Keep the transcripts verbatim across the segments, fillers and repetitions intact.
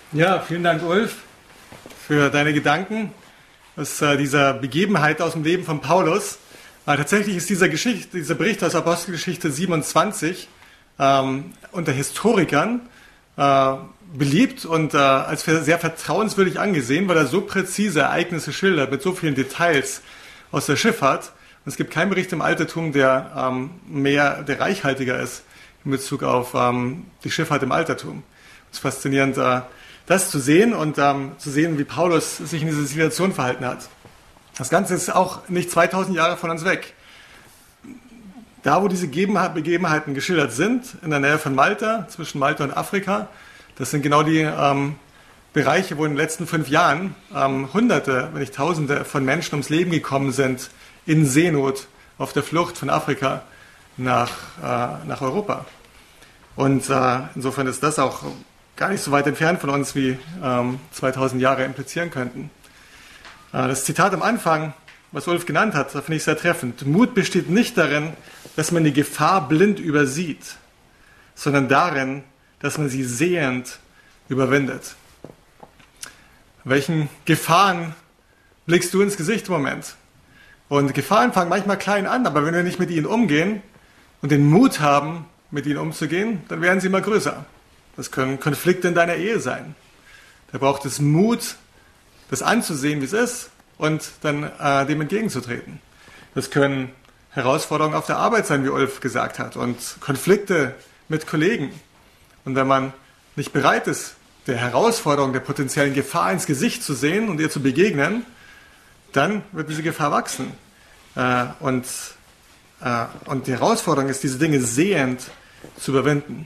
Ja, vielen Dank, Ulf, für deine Gedanken aus äh, dieser Begebenheit aus dem Leben von Paulus. Äh, tatsächlich ist dieser, Geschichte, dieser Bericht aus Apostelgeschichte siebenundzwanzig ähm, unter Historikern äh, beliebt und äh, als sehr vertrauenswürdig angesehen, weil er so präzise Ereignisse schildert, mit so vielen Details aus der Schifffahrt. Und es gibt keinen Bericht im Altertum, der ähm, mehr, der reichhaltiger ist in Bezug auf ähm, die Schifffahrt im Altertum. Es ist faszinierend, äh, das zu sehen und ähm, zu sehen, wie Paulus sich in dieser Situation verhalten hat. Das Ganze ist auch nicht zweitausend Jahre von uns weg. Da, wo diese Begebenheiten geschildert sind, in der Nähe von Malta, zwischen Malta und Afrika, das sind genau die ähm, Bereiche, wo in den letzten fünf Jahren ähm, Hunderte, wenn nicht Tausende von Menschen ums Leben gekommen sind, in Seenot, auf der Flucht von Afrika nach, äh, nach Europa. Und äh, insofern ist das auch gar nicht so weit entfernt von uns, wie ähm, zweitausend Jahre implizieren könnten. Äh, das Zitat am Anfang, was Ulf genannt hat, da finde ich sehr treffend. Mut besteht nicht darin, dass man die Gefahr blind übersieht, sondern darin, dass man sie sehend überwindet. Welchen Gefahren blickst du ins Gesicht im Moment? Und Gefahren fangen manchmal klein an, aber wenn wir nicht mit ihnen umgehen und den Mut haben, mit ihnen umzugehen, dann werden sie immer größer. Das können Konflikte in deiner Ehe sein. Da braucht es Mut, das anzusehen, wie es ist, und dann äh, dem entgegenzutreten. Das können Herausforderungen auf der Arbeit sein, wie Ulf gesagt hat, und Konflikte mit Kollegen. Und wenn man nicht bereit ist, der Herausforderung, der potenziellen Gefahr ins Gesicht zu sehen und ihr zu begegnen, dann wird diese Gefahr wachsen. Äh, und, äh, und die Herausforderung ist, diese Dinge sehend zu überwinden.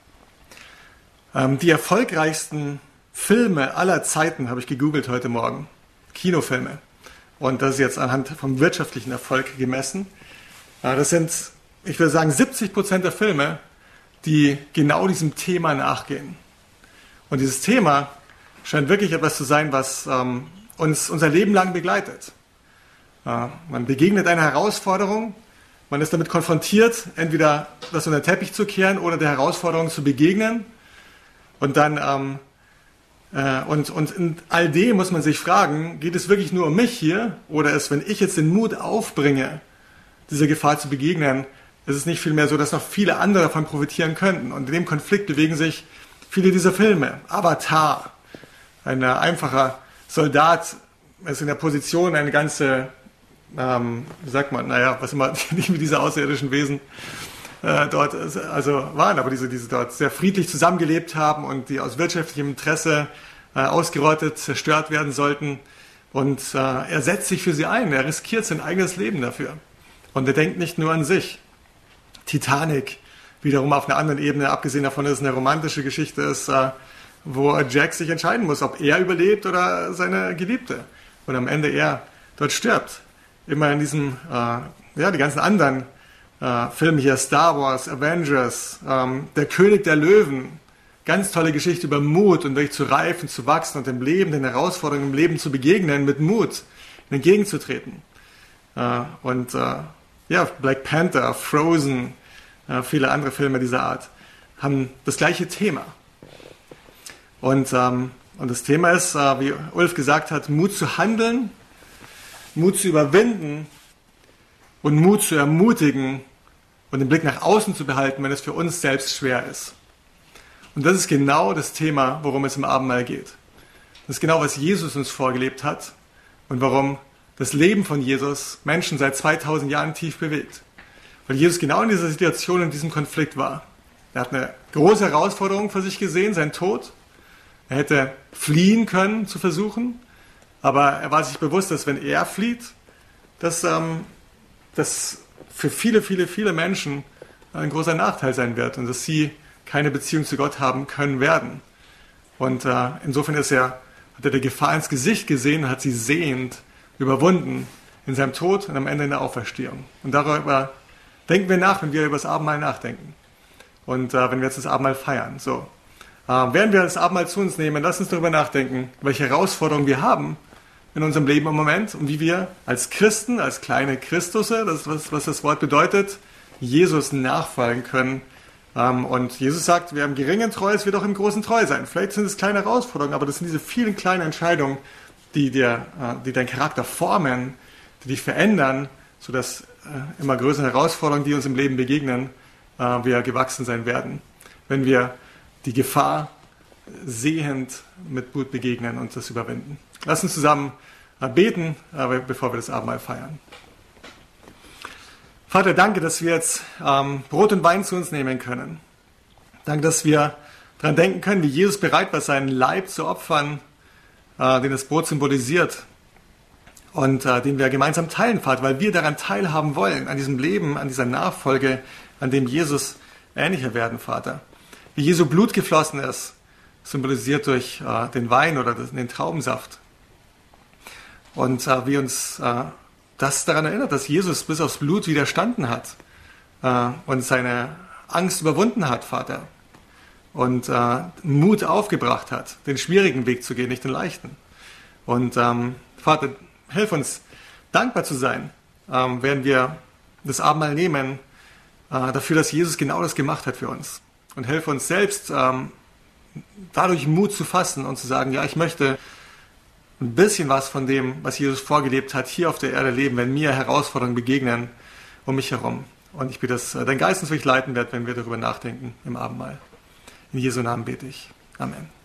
Die erfolgreichsten Filme aller Zeiten habe ich gegoogelt heute Morgen. Kinofilme. Und das ist jetzt anhand vom wirtschaftlichen Erfolg gemessen. Das sind, ich würde sagen, siebzig Prozent der Filme, die genau diesem Thema nachgehen. Und dieses Thema scheint wirklich etwas zu sein, was ähm, uns unser Leben lang begleitet. Äh, man begegnet einer Herausforderung, man ist damit konfrontiert, entweder das unter den Teppich zu kehren oder der Herausforderung zu begegnen. Und dann, ähm, äh, und, und in all dem muss man sich fragen, geht es wirklich nur um mich hier? Oder ist, wenn ich jetzt den Mut aufbringe, dieser Gefahr zu begegnen, ist es nicht vielmehr so, dass noch viele andere davon profitieren könnten? Und in dem Konflikt bewegen sich viele dieser Filme. Avatar, ein äh, einfacher Soldat, ist in der Position, eine ganze, ähm, wie sagt man, naja, was immer, nicht mit dieser außerirdischen Wesen dort also waren, aber diese, diese dort sehr friedlich zusammengelebt haben und die aus wirtschaftlichem Interesse äh, ausgerottet, zerstört werden sollten. Und äh, er setzt sich für sie ein, er riskiert sein eigenes Leben dafür. Und er denkt nicht nur an sich. Titanic, wiederum auf einer anderen Ebene, abgesehen davon, dass es eine romantische Geschichte ist, äh, wo Jack sich entscheiden muss, ob er überlebt oder seine Geliebte. Und am Ende er dort stirbt. Immer in diesem, äh, ja, die ganzen anderen Uh, Filme hier, Star Wars, Avengers, ähm, Der König der Löwen, ganz tolle Geschichte über Mut und wirklich zu reifen, zu wachsen und dem Leben, den Herausforderungen im Leben zu begegnen, mit Mut entgegenzutreten. Uh, und uh, ja, Black Panther, Frozen, uh, viele andere Filme dieser Art haben das gleiche Thema. Und, ähm, und das Thema ist, uh, wie Ulf gesagt hat, Mut zu handeln, Mut zu überwinden, und Mut zu ermutigen und den Blick nach außen zu behalten, wenn es für uns selbst schwer ist. Und das ist genau das Thema, worum es im Abendmahl geht. Das ist genau, was Jesus uns vorgelebt hat und warum das Leben von Jesus Menschen seit zweitausend Jahren tief bewegt. Weil Jesus genau in dieser Situation, in diesem Konflikt war. Er hat eine große Herausforderung für sich gesehen, sein Tod. Er hätte fliehen können, zu versuchen, aber er war sich bewusst, dass wenn er flieht, dass ähm, das für viele, viele, viele Menschen ein großer Nachteil sein wird und dass sie keine Beziehung zu Gott haben können werden. Und äh, insofern ist er, hat er der Gefahr ins Gesicht gesehen und hat sie sehend überwunden in seinem Tod und am Ende in der Auferstehung. Und darüber denken wir nach, wenn wir über das Abendmahl nachdenken und äh, wenn wir jetzt das Abendmahl feiern. So, äh, während wir das Abendmahl zu uns nehmen, lass uns darüber nachdenken, welche Herausforderungen wir haben in unserem Leben im Moment und wie wir als Christen, als kleine Christusse, das ist was, was das Wort bedeutet, Jesus nachfolgen können Und Jesus sagt, wer im Geringen treu ist, wird auch im Großen treu sein. Vielleicht sind es kleine Herausforderungen, aber das sind diese vielen kleinen Entscheidungen, die, dir, die deinen Charakter formen, die dich verändern, sodass immer größere Herausforderungen, die uns im Leben begegnen, wir gewachsen sein werden, wenn wir die Gefahr sehend mit Mut begegnen und das überwinden. Lass uns zusammen beten, bevor wir das Abendmahl feiern. Vater, danke, dass wir jetzt ähm, Brot und Wein zu uns nehmen können. Danke, dass wir daran denken können, wie Jesus bereit war, seinen Leib zu opfern, äh, den das Brot symbolisiert und äh, den wir gemeinsam teilen, Vater, weil wir daran teilhaben wollen, an diesem Leben, an dieser Nachfolge, an dem Jesus ähnlicher werden, Vater. Wie Jesu Blut geflossen ist, symbolisiert durch äh, den Wein oder den Traubensaft. Und äh, wie uns äh, das daran erinnert, dass Jesus bis aufs Blut widerstanden hat äh, und seine Angst überwunden hat, Vater. Und äh, Mut aufgebracht hat, den schwierigen Weg zu gehen, nicht den leichten. Und ähm, Vater, hilf uns, dankbar zu sein, ähm, während wir das Abendmahl nehmen, äh, dafür, dass Jesus genau das gemacht hat für uns. Und hilf uns selbst, ähm, dadurch Mut zu fassen und zu sagen, ja, ich möchte ein bisschen was von dem, was Jesus vorgelebt hat, hier auf der Erde leben, wenn mir Herausforderungen begegnen um mich herum. Und ich bitte, dass dein Geist uns wirklich leiten wird, wenn wir darüber nachdenken im Abendmahl. In Jesu Namen bete ich. Amen.